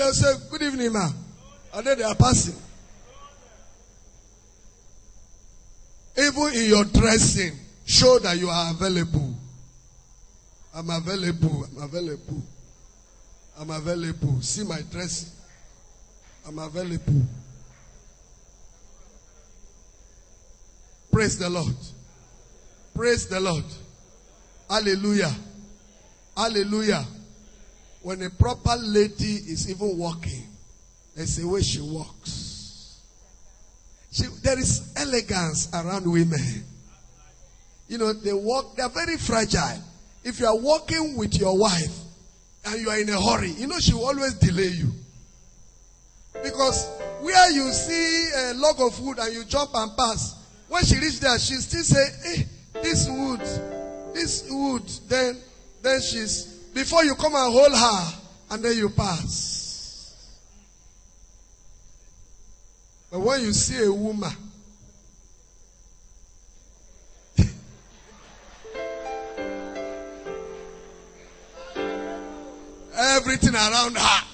they'll say, good evening, ma. And then they are passing. Even in your dressing, show that you are available. I'm available. I'm available. I'm available. See my dressing. I'm available. Praise the Lord. Praise the Lord. Hallelujah. Hallelujah. When a proper lady is even walking, there's a way she walks. There is elegance around women. You know, they walk, they are very fragile. If you are walking with your wife and you are in a hurry, you know she will always delay you. Because where you see a log of wood and you jump and pass, when she reaches there, she still say, hey, this wood. Then she's, before you come and hold her, and then you pass. But when you see a woman, everything around her,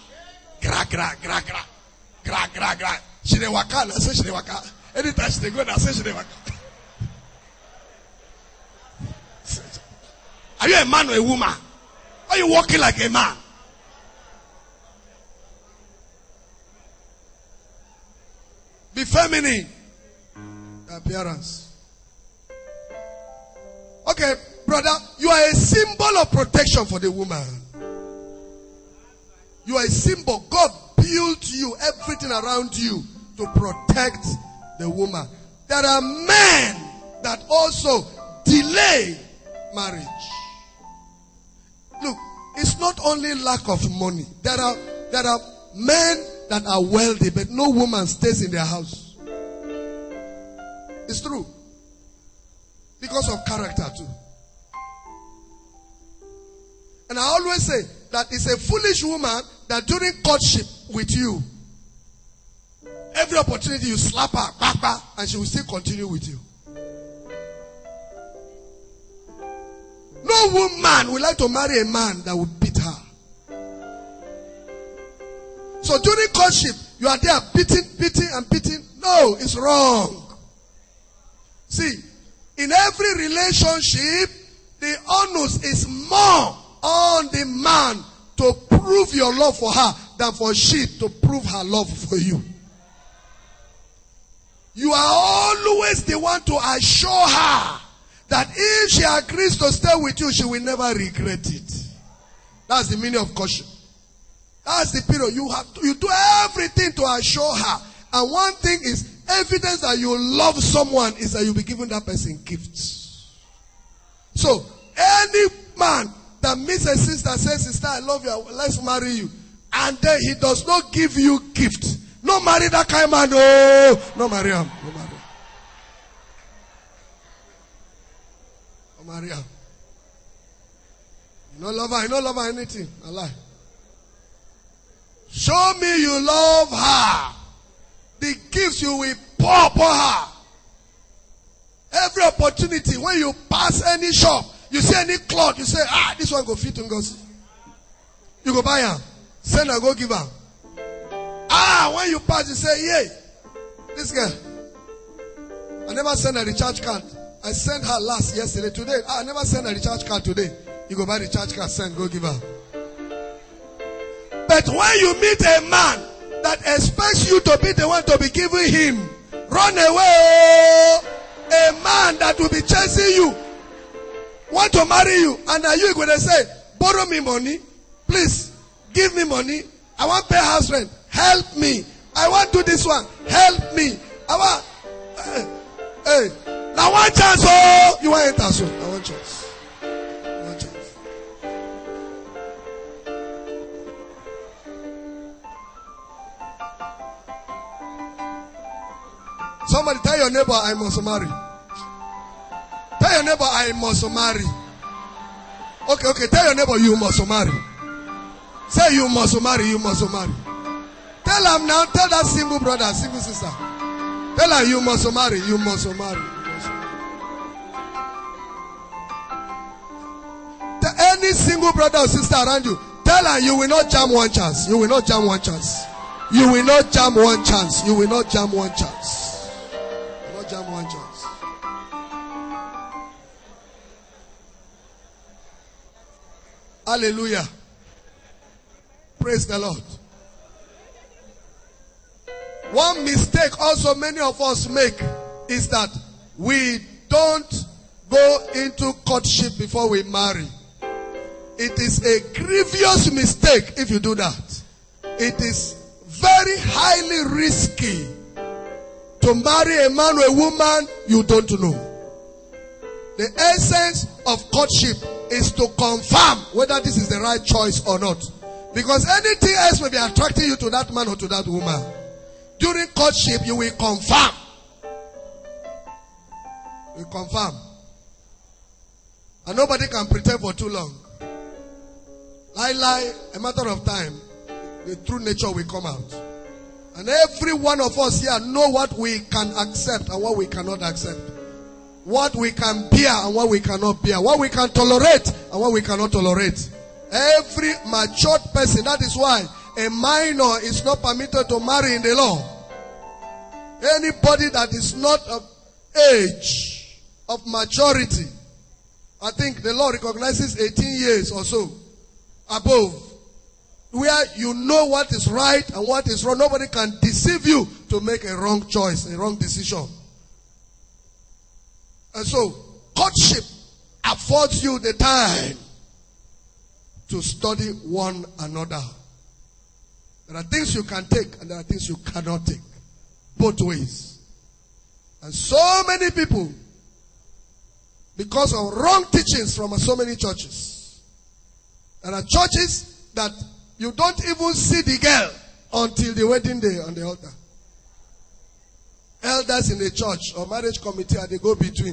gra. She dey waka, I say she dey waka. Anytime she dey go, I say she dey waka. Are you a man or a woman? Are you walking like a man? Be feminine. Appearance. Okay, brother, you are a symbol of protection for the woman. You are a symbol. God built you, everything around you, to protect the woman. There are men that also delay marriage. Look, it's not only lack of money. There are men that are wealthy, but no woman stays in their house. It's true. Because of character too. And I always say that it's a foolish woman that during courtship with you, every opportunity you slap her, and she will still continue with you. No woman would like to marry a man that would beat her. So during courtship, you are there beating. No, it's wrong. See, in every relationship, the onus is more on the man to prove your love for her than for she to prove her love for you. You are always the one to assure her that if she agrees to stay with you, she will never regret it. That's the meaning of caution. That's the period. You do everything to assure her. And one thing is, evidence that you love someone is that you'll be giving that person gifts. So, any man that meets a sister, says, sister, I love you, let's marry you, and then he does not give you gift, no marry that kind of man, no marry him. Maria. You don't love her anything. I lie. Show me you love her. The gifts you will pour her. Every opportunity, when you pass any shop, you see any cloth, you say, this one go fit and go see. You go buy her. Send her, go give her. When you pass, you say, yay, this girl. I never send a recharge card. I sent her yesterday. Today, I never sent a recharge card today. You go buy the recharge card, send, go give her. But when you meet a man that expects you to be the one to be giving him, run away. A man that will be chasing you, want to marry you, and are you going to say, borrow me money, please, give me money, I want to pay house rent, help me, I want to do this one, help me, I want, hey, now one chance, you want enter, so, now one chance. One chance. Somebody tell your neighbor, I must marry. Tell your neighbor, I must marry. Okay, tell your neighbor, you must marry. Say, you must marry, you must marry. Tell him now, tell that single brother, single sister. Tell her, you must marry, you must marry. Any single brother or sister around you, Tell her you will not jam one chance. You will not jam one chance. You will not jam one chance. You will not jam one chance. You will not jam one chance. Hallelujah. Praise the Lord. One mistake also many of us make is that we don't go into courtship before we marry. It is a grievous mistake if you do that. It is very highly risky to marry a man or a woman you don't know. The essence of courtship is to confirm whether this is the right choice or not. Because anything else may be attracting you to that man or to that woman. During courtship, you will confirm. You confirm. And nobody can pretend for too long. Lie, a matter of time, the true nature will come out. And every one of us here know what we can accept and what we cannot accept. What we can bear and what we cannot bear. What we can tolerate and what we cannot tolerate. Every matured person, that is why a minor is not permitted to marry in the law. Anybody that is not of age, of maturity, I think the law recognizes 18 years or so above, where you know what is right and what is wrong. Nobody can deceive you to make a wrong choice, a wrong decision. And so, courtship affords you the time to study one another. There are things you can take and there are things you cannot take. Both ways. And so many people, because of wrong teachings from so many churches, there are churches that you don't even see the girl until the wedding day on the altar. Elders in the church or marriage committee are the go-between.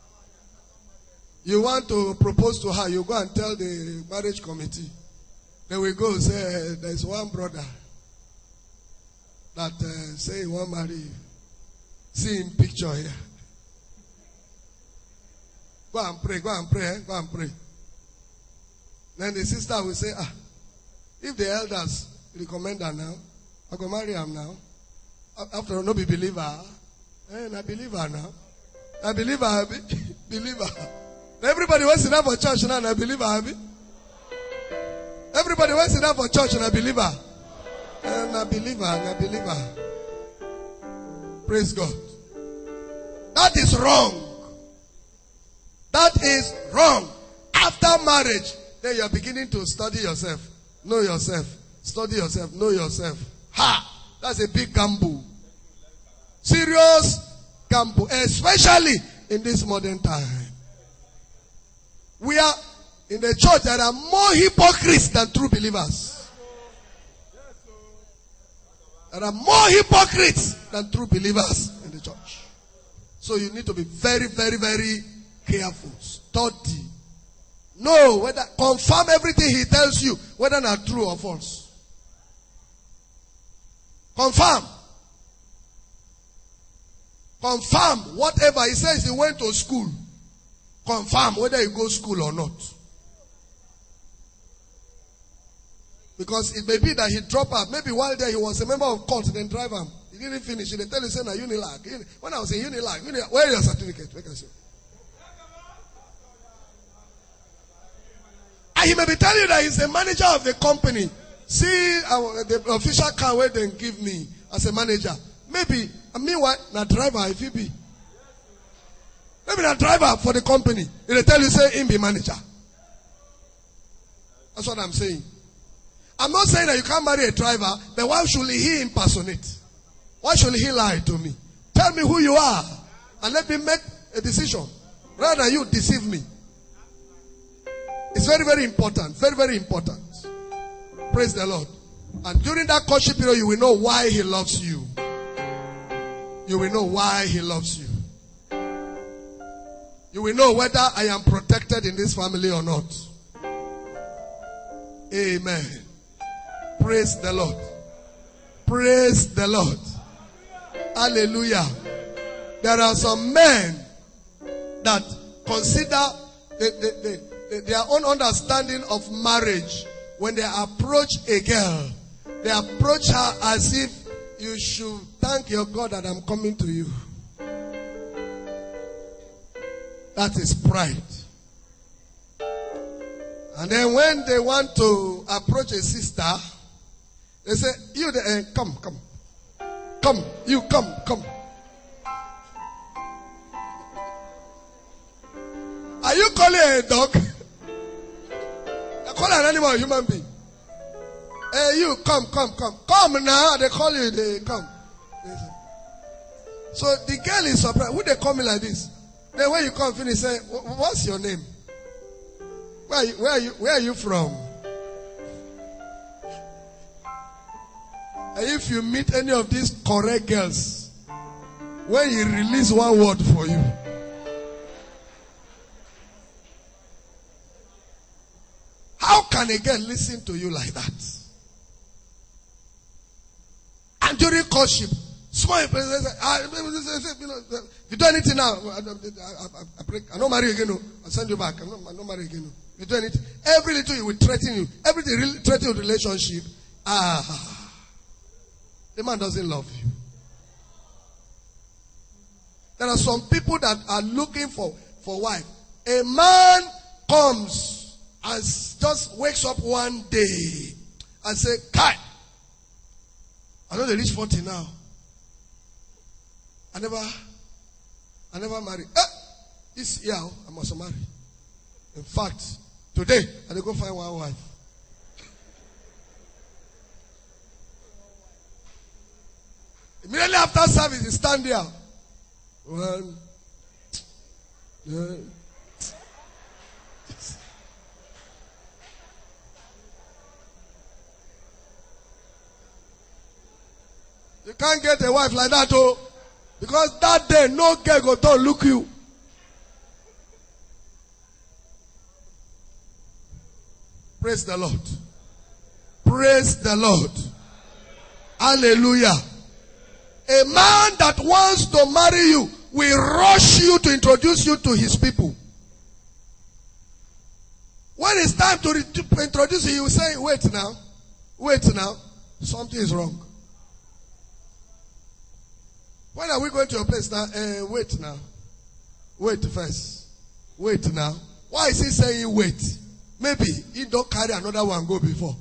You want to propose to her, you go and tell the marriage committee. Then we go say, there's one brother that say he won't marry you. See him picture here. Go and pray, go and pray, go and pray. Then the sister will say, if the elders recommend her now, I go marry him now. After all, no be believer. I believe her now. I believe her, believe her. Everybody wants to have for church now, and I believe her. Everybody wants to have for church, and I believe her. And I believe her, and I believe her. Praise God. That is wrong. That is wrong. After marriage, then you are beginning to study yourself. Know yourself. Study yourself. Know yourself. Ha! That's a big gamble. Serious gamble. Especially in this modern time. We are in the church, there are more hypocrites than true believers. There are more hypocrites than true believers in the church. So you need to be very, very, very careful. Study. Know whether, confirm everything he tells you, whether not true or false. Confirm. Confirm whatever he says. He went to school. Confirm whether you go to school or not. Because it may be that he dropped out. Maybe while there he was a member of court, then drive him. He didn't finish. They tell you, say, Unilag. When I was in Unilag, where is your certificate? And he may be telling you that he's the manager of the company. See the official car where they give me as a manager. Maybe, meanwhile, na driver if he be. Maybe the driver for the company. They tell you, say, him be manager. That's what I'm saying. I'm not saying that you can't marry a driver, but why should he impersonate? Why should he lie to me? Tell me who you are and let me make a decision. Rather than you deceive me. It's very, very important. Very, very important. Praise the Lord. And during that courtship period, you will know why he loves you. You will know why he loves you. You will know whether I am protected in this family or not. Amen. Praise the Lord. Praise the Lord. Hallelujah. There are some men that consider their own understanding of marriage when they approach a girl, they approach her as if you should thank your God that I'm coming to you. That is pride. And then when they want to approach a sister, they say, you come. Come, you come. Are you calling a dog? I call an animal, a human being. Hey, you come. Come now. They call you, they come. So the girl is surprised. Would they call me like this? Then when you come, finish, say, what's your name? Where are you from? And if you meet any of these correct girls, when he release one word for you, how can a girl listen to you like that? And during courtship, small person say, you do anything now, I don't marry again. I'll send you back. I'm not marry again. You do anything. Every little he will threaten you. Everything threaten your relationship. The man doesn't love you. There are some people that are looking for wife. A man comes and just wakes up one day and say, Kai, I know they reach 40 now. I never marry. This year I must marry. In fact, today I go find one wife. Immediately after service, you stand there. One, two. You can't get a wife like that, oh. Because that day, no girl go to look you. Praise the Lord. Praise the Lord. Hallelujah. A man that wants to marry you will rush you to introduce you to his people. When it's time to introduce you, you say, wait now. Something is wrong. When are we going to your place now? Wait now. Wait first. Wait now. Why is he saying wait? Maybe he don't carry another one go before.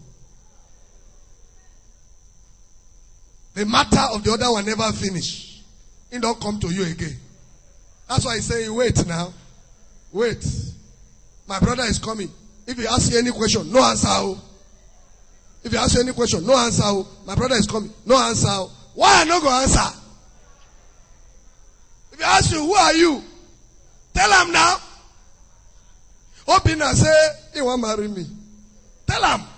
The matter of the other one never finish. He don't come to you again. That's why he's saying wait now. Wait. My brother is coming. If he asks you any question, no answer. If he asks you any question, no answer. My brother is coming. No answer. Why I not go answer? If he asks you, who are you? Tell him now. Open and say, he won't marry me. Tell him.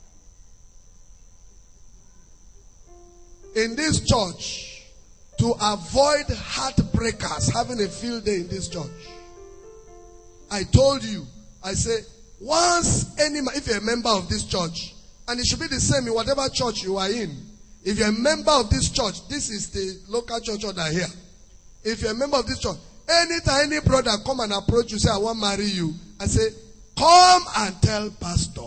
In this church, to avoid heartbreakers having a field day in this church, I told you, I say, if you're a member of this church, and it should be the same in whatever church you are in. If you're a member of this church, this is the local church order here. If you're a member of this church, anytime any brother come and approach you, say, I want to marry you, I say, come and tell pastor.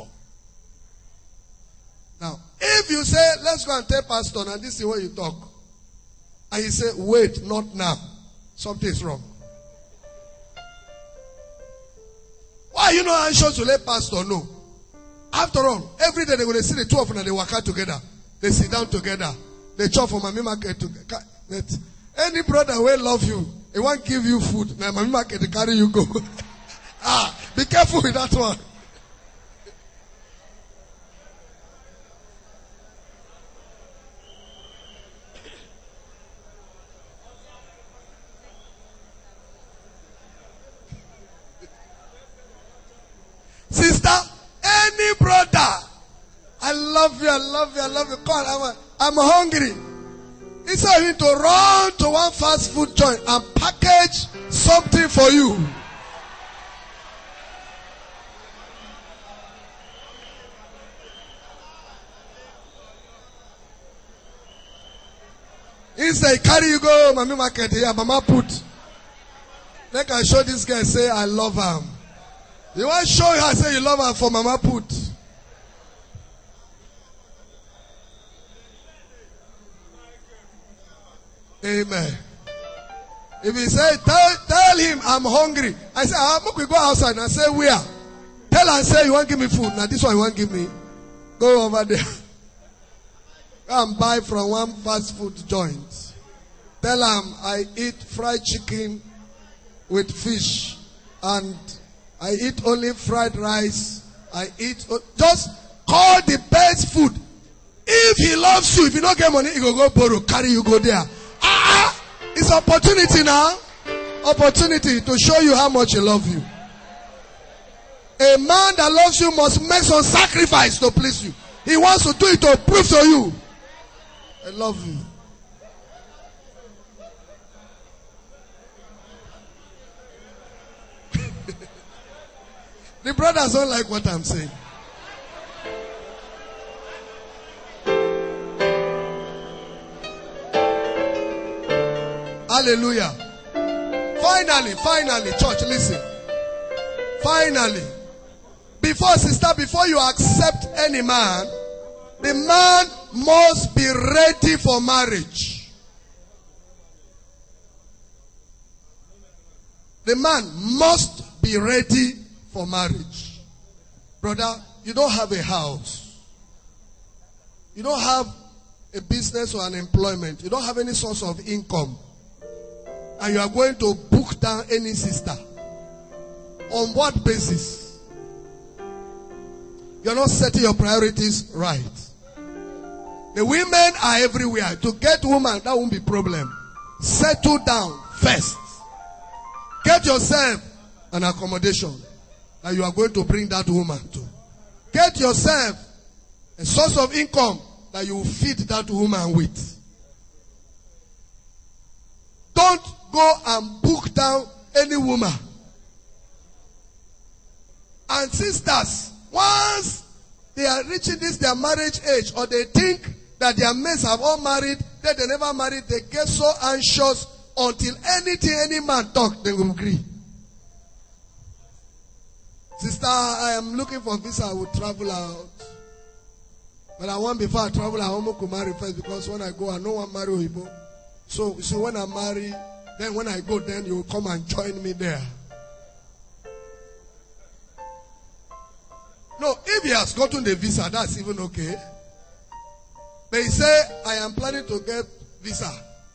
Now, if you say, let's go and tell pastor, and this is what you talk, and you say, wait, not now, something is wrong. Why are you not anxious to let pastor know? After all, every day they're going to see the two of them and they work out together. They sit down together. They chop for Mami Market together. Any brother will love you. He won't give you food. Now Mami Market they carry you go. Be careful with that one. Sister, any brother, I love you. Call, I'm hungry. Instead of him to run to one fast food joint and package something for you. Instead, carry you go, Mami Market, here, Mama put. Let I show this guy, say, I love him. You want to show her, say you love her for Mama put. Amen. If he say, tell him I'm hungry. I say, we go outside. And I say, where? Tell her, say, you want to give me food. Now this one you want to give me. Go over there. Go and buy from one fast food joint. Tell him I eat fried chicken with fish. And I eat only fried rice. I eat, just call the best food. If he loves you, if you don't get money, he go borrow, carry you, go there. It's opportunity now. Opportunity to show you how much he loves you. A man that loves you must make some sacrifice to please you. He wants to do it to prove to you, I love you. The brothers don't like what I'm saying. Hallelujah. Finally, church, listen. Finally, before you accept any man, the man must be ready for marriage. The man must be ready for marriage. Brother, you don't have a house. You don't have a business or an employment. You don't have any source of income. And you are going to book down any sister. On what basis? You are not setting your priorities right. The women are everywhere. To get woman, that won't be problem. Settle down first. Get yourself an accommodation that you are going to bring that woman to. Get yourself a source of income that you will feed that woman with. Don't go and book down any woman. And sisters, once they are reaching their marriage age, or they think that their mates have all married, that they never married, they get so anxious until any man talk, they will agree. Sister, I am looking for visa, I will travel out. But I want, before I travel, I want to marry first, because when I go, I don't want to marry Oyibo. So when I marry, then when I go, then you will come and join me there. No, if he has gotten the visa, that's even okay. But he say, I am planning to get visa.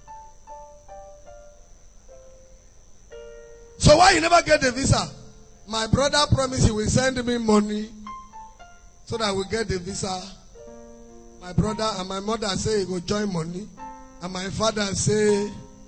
So why you never get the visa? My brother promised he will send me money so that I will get the visa. My brother and my mother say he will join money. And my father say,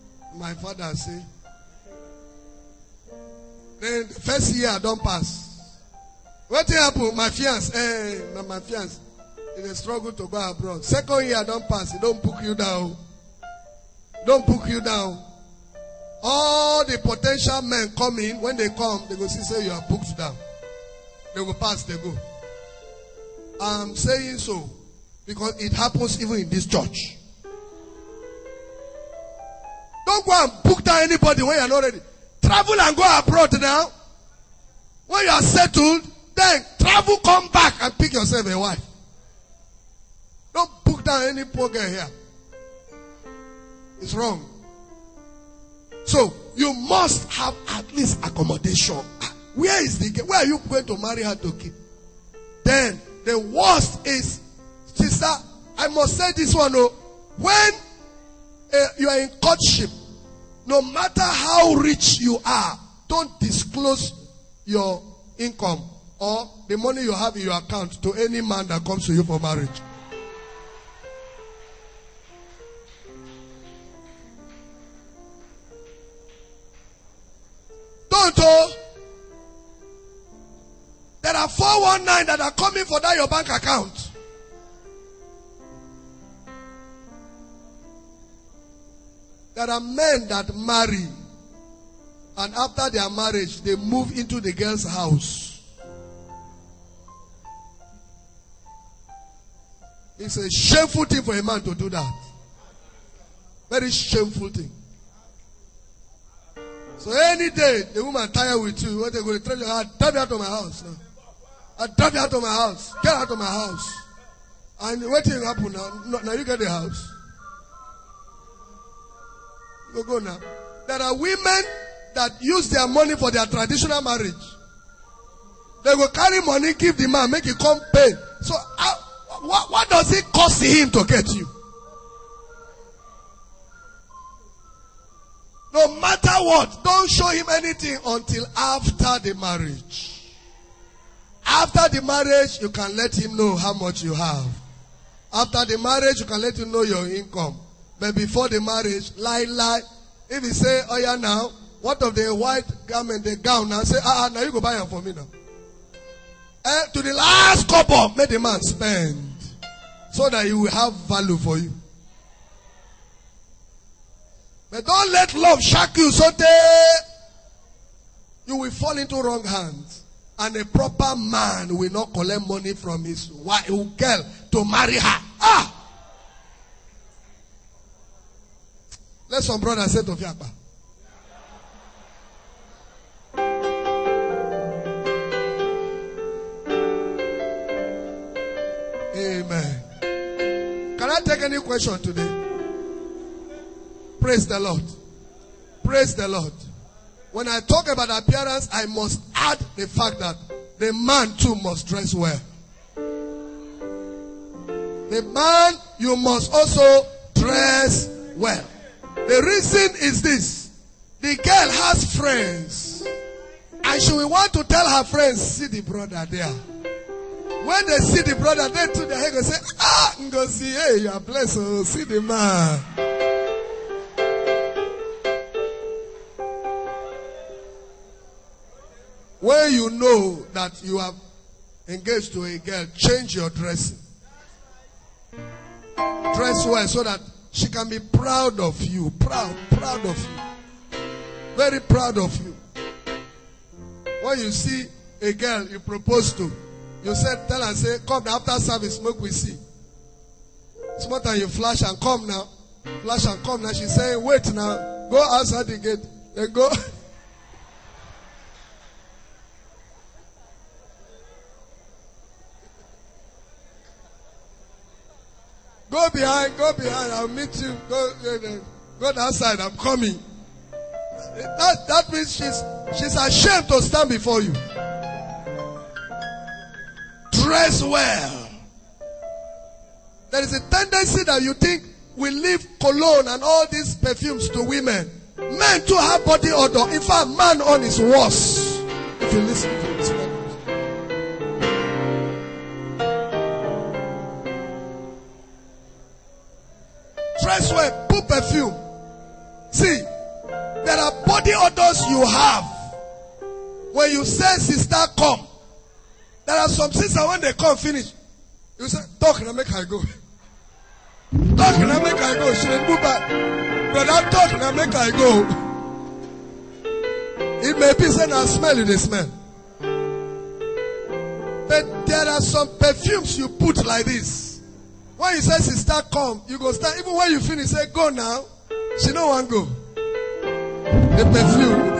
then the first year I don't pass. What happened? My fiance, is a struggle to go abroad. Second year I don't pass. He don't book you down. Don't book you down. All the potential men come in. When they come, they go say you are booked down. They will pass, they go. I'm saying so because it happens even in this church. Don't go and book down anybody when you are not ready. Travel and go abroad now. When you are settled, then travel, come back and pick yourself a wife. Don't book down any poor girl here. It's wrong. So, you must have at least accommodation. Where are you going to marry her to keep? Then, the worst is, sister, I must say this one, when you are in courtship, no matter how rich you are, don't disclose your income or the money you have in your account to any man that comes to you for marriage. Don't. There are 419 that are coming for that your bank account. There are men that marry, and after their marriage, they move into the girl's house. It's a shameful thing for a man to do that. Very shameful thing. So any day, the woman tired with you, what they going to tell you, I'll drive you out of my house now. I'll drive you out of my house. Get out of my house. And what will happen now? Now you get the house. Go now. There are women that use their money for their traditional marriage. They go carry money, give the man, make it come pay. So what does it cost him to get you? No matter what, don't show him anything until after the marriage. After the marriage, you can let him know how much you have. After the marriage, you can let him know your income. But before the marriage, lie. If he say, oh yeah, now, what of the white garment, the gown? Now say, now you go buy them for me now. To the last couple, make the man spend. So that he will have value for you. But don't let love shock you so that you will fall into wrong hands. And a proper man will not collect money from his wife, girl, to marry her. Let some brother say to Fiakba. Amen. Can I take any question today? Praise the Lord. Praise the Lord. When I talk about appearance, I must add the fact that the man too must dress well. The man, you must also dress well. The reason is this. The girl has friends. And she will want to tell her friends, see the brother there. When they see the brother, they to their head and say, go see, hey, you are blessed, oh, see the man. When you know that you have engaged to a girl, change your dressing. Dress well so that she can be proud of you. Proud of you. Very proud of you. When you see a girl you propose to, you tell her, say, come after service, smoke we see. Smoke and you flash and come now. Flash and come now. She's saying, wait now. Go outside the gate. Then go. Go behind. I'll meet you. Go outside. I'm coming. That means she's ashamed to stand before you. Dress well. There is a tendency that you think we leave cologne and all these perfumes to women. Men too have body odor. In fact, man on is worse. If you listen to this message. Dress well, put perfume. See, there are body odors you have. When you say, sister, come. There are some sisters, when they come, finish. You say, talk and I make her go. Talk and I make her go. She didn't move back. Brother, talk and I make her go. It may be saying, I smell it, they smell. But there are some perfumes you put like this. When you say, sister, come, you go start. Even when you finish, say, go now. She don't want to go. The perfume.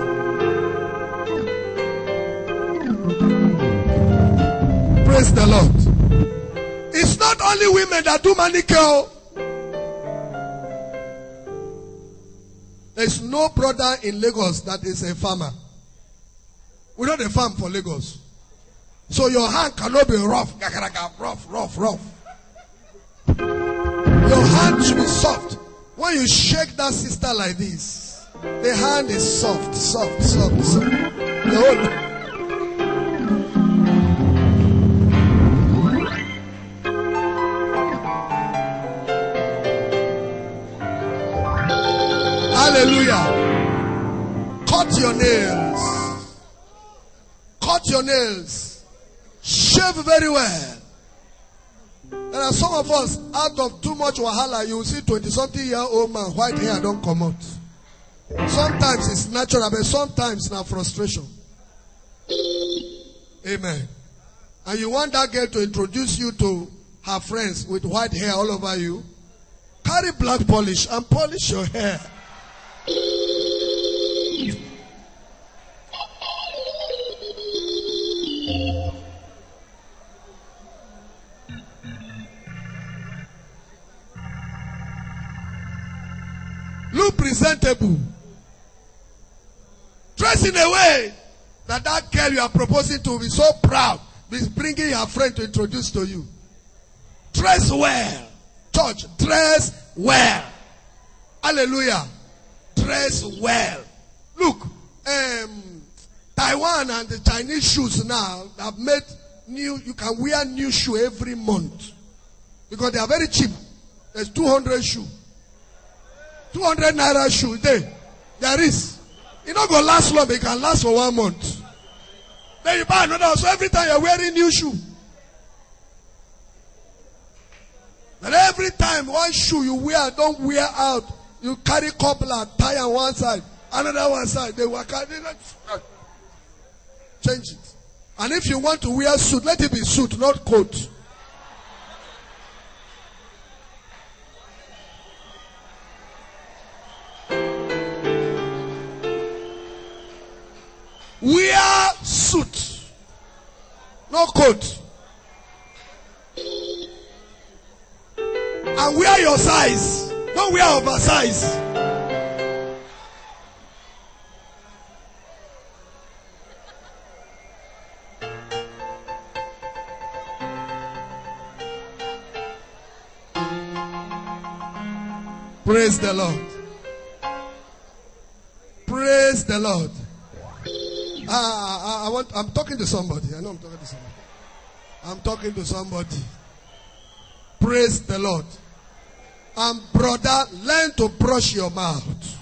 Praise the Lord. It's not only women that do manicure. There's no brother in Lagos that is a farmer. We don't have a farm for Lagos. So your hand cannot be rough. Rough. Your hand should be soft. When you shake that sister like this, the hand is soft. The whole... Hallelujah. Cut your nails. Shave very well. There are some of us, out of too much wahala, you will see 20-something-year-old man, white hair don't come out. Sometimes it's natural, but sometimes it's now frustration. Amen. And you want that girl to introduce you to her friends with white hair all over you. Carry black polish and polish your hair. Look presentable. Dress in a way that girl you are proposing to will be so proud. Be bringing her friend to introduce to you. Dress well. Church, dress well. Hallelujah. Dress well. Look, Taiwan and the Chinese shoes now have made new, you can wear new shoe every month. Because they are very cheap. There's 200 shoe. 200 naira shoe there is. It not going to last long, but it can last for 1 month. Then you buy another, so every time you're wearing new shoe. And every time one shoe you wear, don't wear out. You carry cobbler, tie on one side, another one side. They work out. Change it. And if you want to wear suit, let it be suit, not coat. Wear suit, not coat. And wear your size. Don't wear oversize. Praise the Lord. Praise the Lord. I'm talking to somebody. I know I'm talking to somebody. I'm talking to somebody. Praise the Lord. And brother, learn to brush your mouth.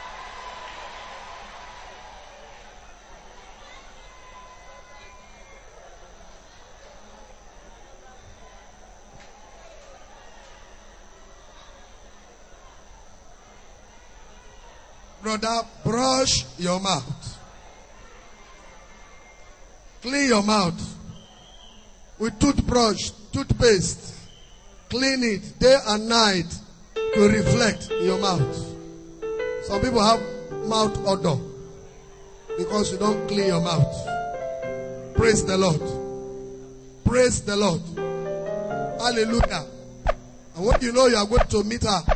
Brother, brush your mouth. Clean your mouth with toothbrush, toothpaste. Clean it day and night to reflect in your mouth. Some people have mouth odor because you don't clean your mouth. Praise the Lord. Praise the Lord. Hallelujah. And when you know you are going to meet her,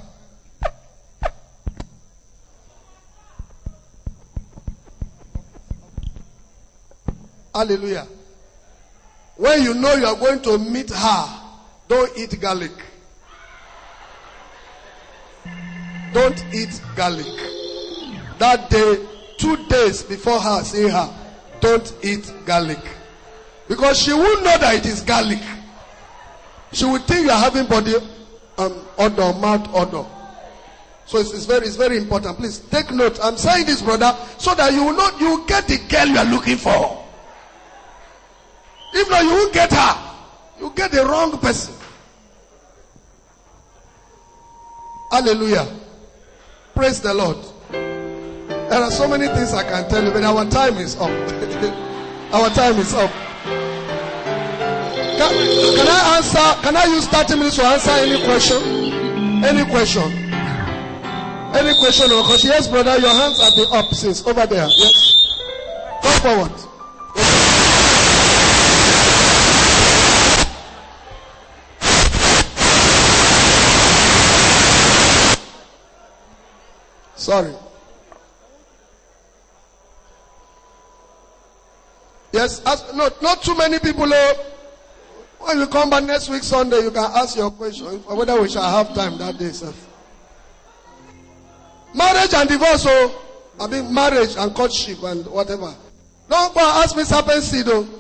hallelujah. When you know you are going to meet her, don't eat garlic. Don't eat garlic. That day, 2 days before her, seeing her, don't eat garlic. Because she won't know that it is garlic. She will think you are having body odor, mouth odor. So it's very important. Please take note. I'm saying this, brother, so that you will not, you will get the girl you are looking for. If not, you won't get her. You get the wrong person. Hallelujah. Praise the Lord. There are so many things I can tell you, but our time is up. Our time is up. Can I answer? Can I use 30 minutes to answer any question? Any question? Any question? Because yes, brother, your hands have been up since over there. Yes. Come forward. Sorry. Yes, not too many people. When you come back next week Sunday, you can ask your question, whether we shall have time that day, sir. Marriage and divorce, marriage and courtship and whatever. Don't go and ask me serpent seed, though.